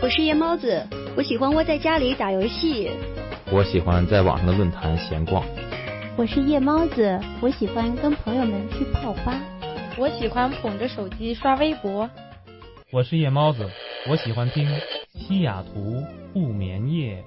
我是夜猫子，我喜欢窝在家里打游戏。 我喜欢在网上的论坛闲逛。 我是夜猫子，我喜欢跟朋友们去泡吧。 我喜欢捧着手机刷微博。 我是夜猫子，我喜欢听西雅图不眠夜。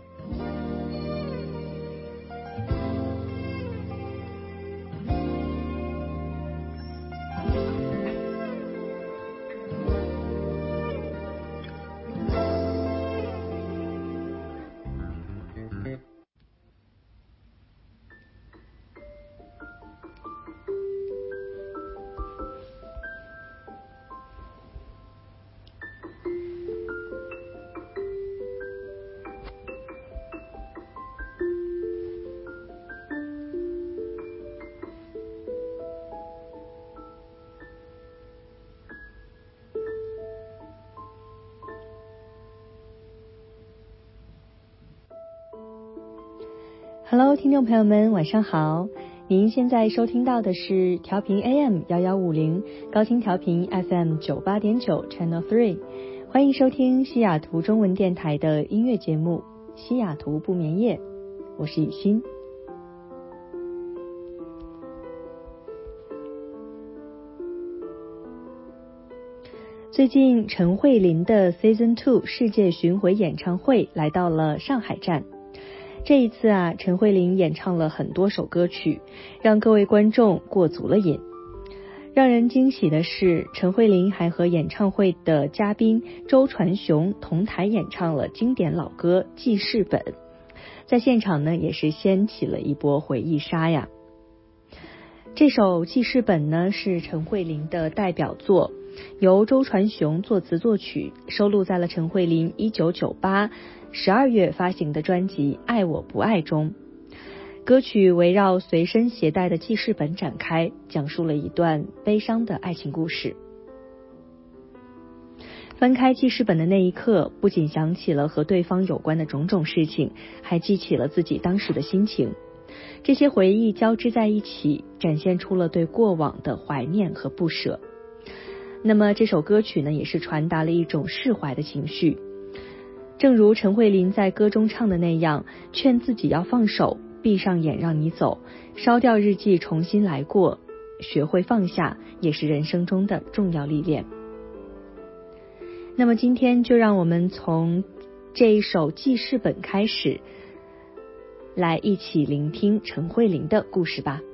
Hello， 听众朋友们，晚上好！您现在收听到的是调频 AM1150 高清调频 FM98.9 Channel 3， 欢迎收听西雅图中文电台的音乐节目《西雅图不眠夜》，我是雨欣。最近陈慧琳的 Season 2 世界巡回演唱会来到了上海站。这一次陈慧琳演唱了很多首歌曲，让各位观众过足了瘾。让人惊喜的是，陈慧琳还和演唱会的嘉宾周传雄同台演唱了经典老歌《记事本》，在现场呢也是掀起了一波回忆杀呀。这首《记事本》呢是陈慧琳的代表作，由周传雄作词作曲，收录在了陈慧琳1998 12月发行的专辑《爱我不爱》中。歌曲围绕随身携带的记事本展开，讲述了一段悲伤的爱情故事。翻开记事本的那一刻，不仅想起了和对方有关的种种事情，还记起了自己当时的心情。这些回忆交织在一起，展现出了对过往的怀念和不舍。那么这首歌曲呢，也是传达了一种释怀的情绪。正如陈慧琳在歌中唱的那样，劝自己要放手，闭上眼让你走，烧掉日记重新来过，学会放下也是人生中的重要历练。那么今天就让我们从这一首记事本开始，来一起聆听陈慧琳的故事吧。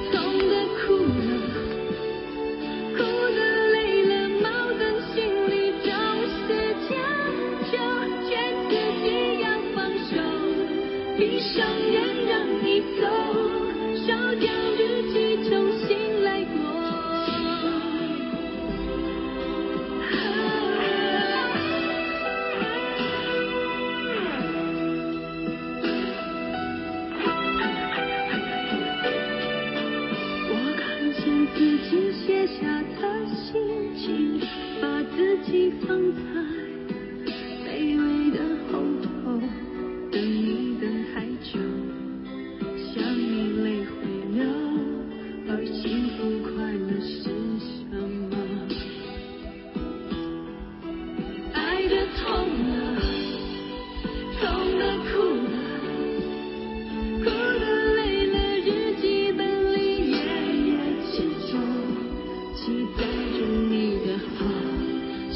哭得累了，矛盾心里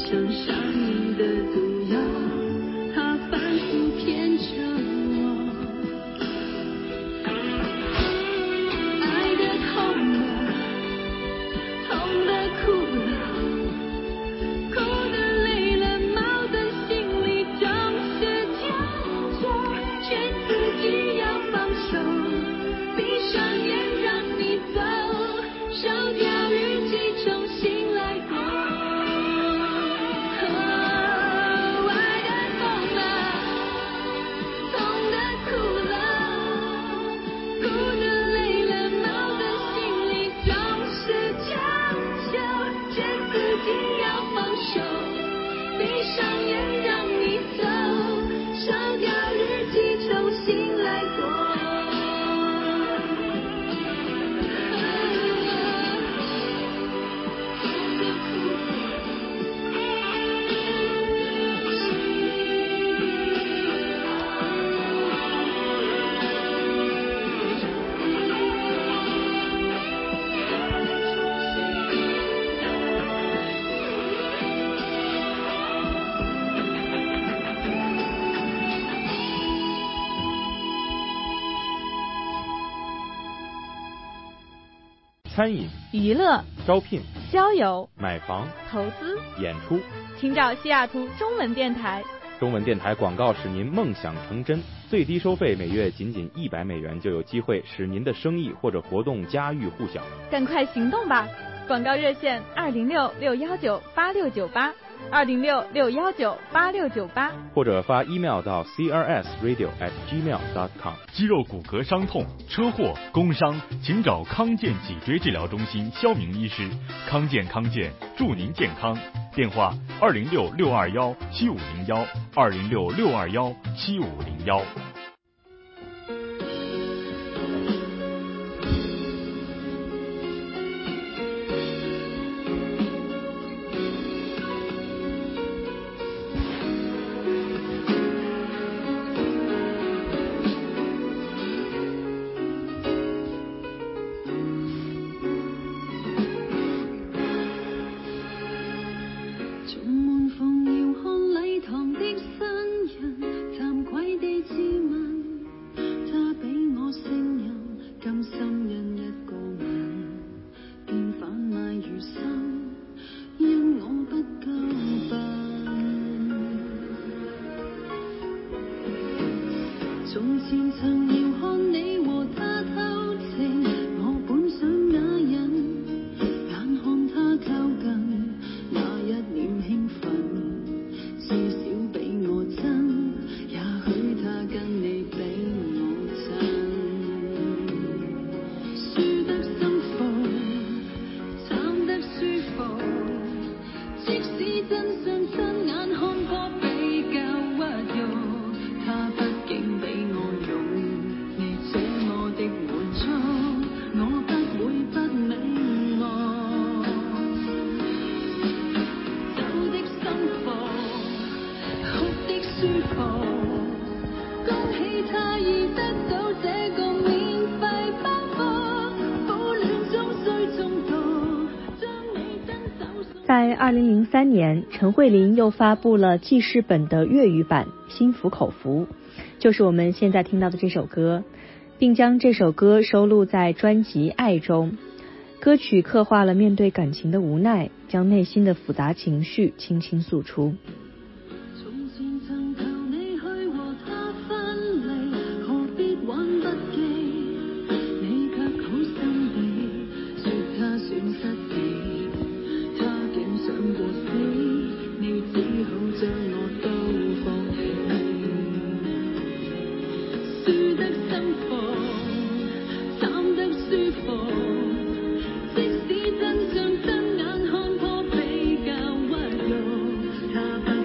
餐饮、 娱乐、 招聘、 交友、 买房、 投资、 演出， 请找西雅图中文电台。 中文电台广告使您梦想成真，最低收费每月仅$100就有机会使您的生意或者活动家喻户晓。 赶快行动吧！广告热线206-619-8698，206-619-8698， 或者发 email 到 crsradio@gmail.com。 肌肉骨骼伤痛、车祸、工伤，请找康健脊椎治疗中心肖明医师。康健祝您健康。电话206-621-7501，206-621-7501。 在2003年，陈慧琳又发布了记事本的粤语版《心服口服》，就是我们现在听到的这首歌，并将这首歌收录在专辑《爱》中。歌曲刻画了面对感情的无奈，将内心的复杂情绪轻轻诉出。 即使真相真眼看破比較屈辱，他不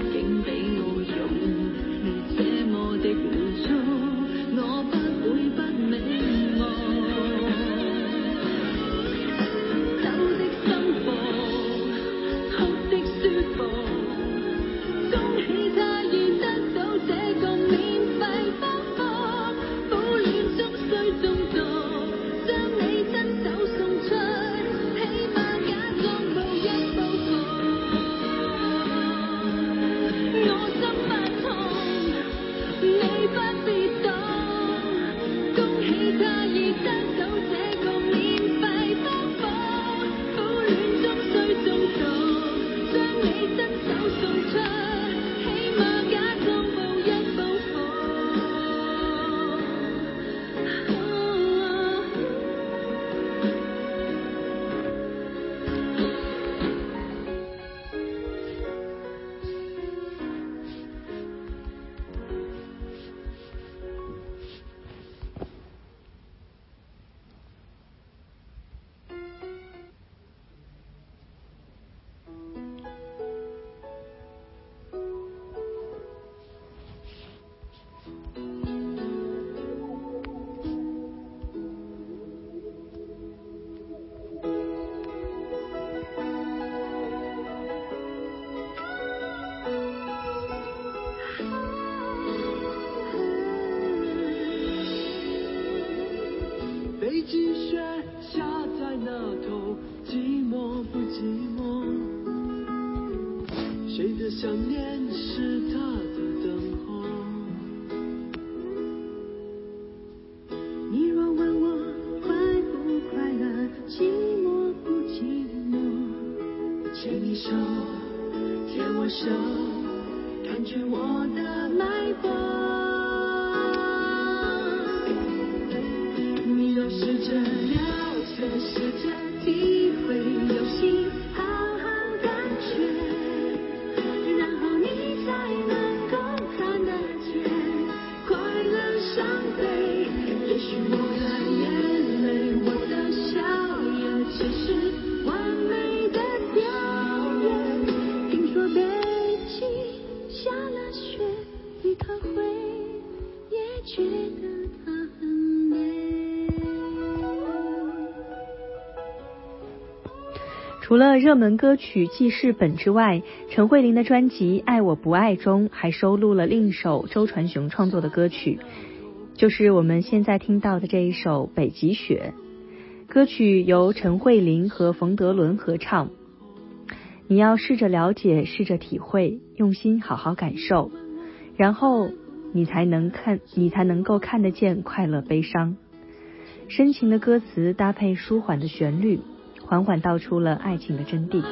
的想念是他的等候。你若问我快不快乐，寂寞不寂寞，牵你手，牵我手，感觉我的脉搏。你要试着了解，试着体会，有心好好感觉，然后你才能够看得见快乐伤悲。也许我的眼泪，我的笑颜，只是完美的表演。听说北京下了雪，你可会也觉得它很美？ 除了热门歌曲《记事本》之外，陈慧琳的专辑《爱我不爱》中还收录了另一首周传雄创作的歌曲，就是我们现在听到的这一首《北极雪》。歌曲由陈慧琳和冯德伦合唱。你要试着了解，试着体会，用心好好感受，然后你才能够看得见快乐悲伤。深情的歌词搭配舒缓的旋律，缓缓道出了爱情的真谛。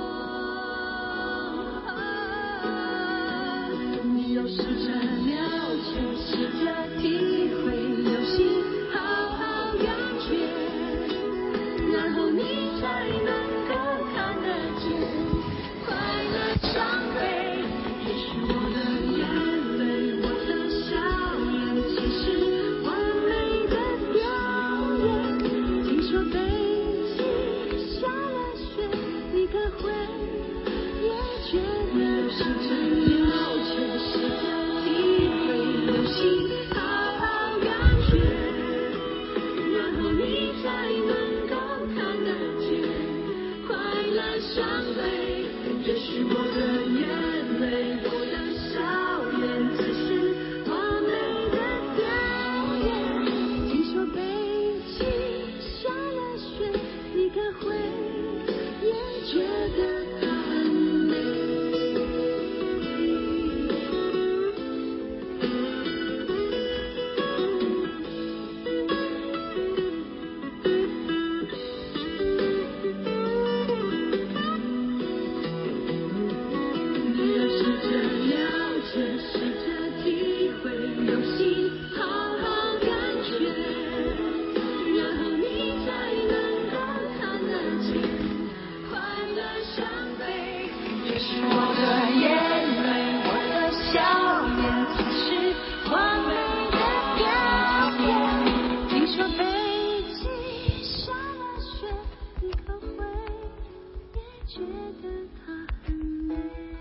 你要试着了解，试着体会，有心好好感觉，然后你才能够看得见快乐伤悲。也许我的眼泪，我的笑颜，其实完美的表演。听说北京下了雪，你可会也觉得是真了解，试着体会，有心好好感觉，然后你才能够看得见快乐伤悲。也许我的眼泪，我的笑颜，只是完美的表演。听说北京下了雪，你可会也觉得它很美。你要试着了解，试着体会，有心好好感觉，然后你才能够看得见快乐伤悲。也许我的眼泪，我的笑颜，只是完美的表演。听说北京下了雪，你可会也觉得它很美？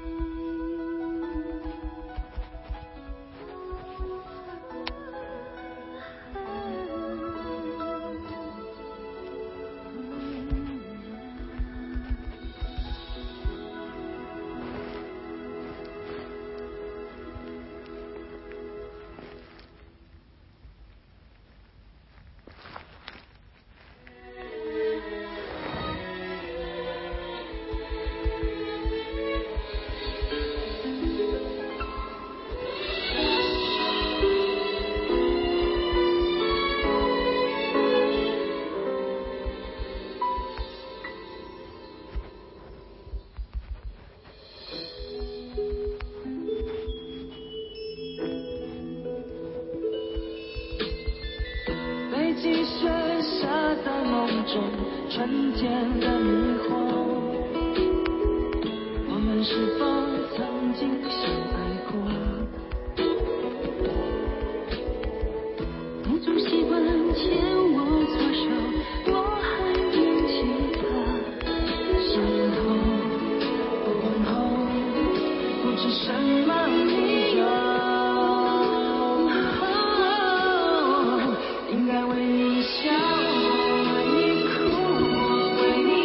北极雪下在梦中，春天的迷惑。我们是否曾经相爱过？你总习惯牵我左手，我还惦记他身后，不问后不知什么理由。应该为你笑，为你哭，为你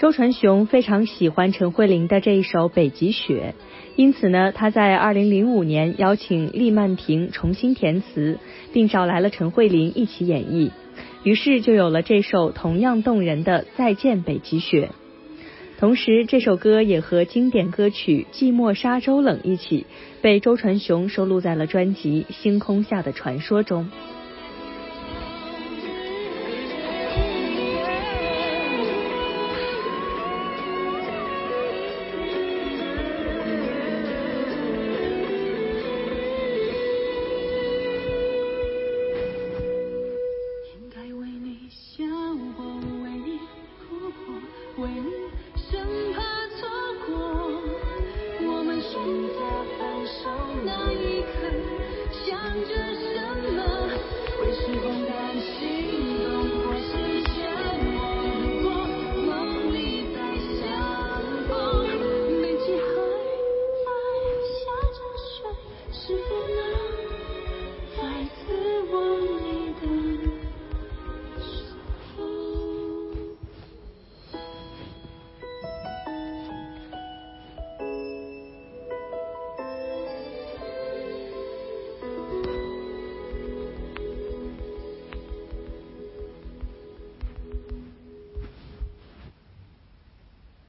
周传雄非常喜欢陈慧琳的这一首《北极雪》，因此呢，他在2005年邀请厉曼婷重新填词，并找来了陈慧琳一起演绎，于是就有了这首同样动人的《再见北极雪》。同时，这首歌也和经典歌曲《寂寞沙洲冷》一起被周传雄收录在了专辑《星空下的传说》中。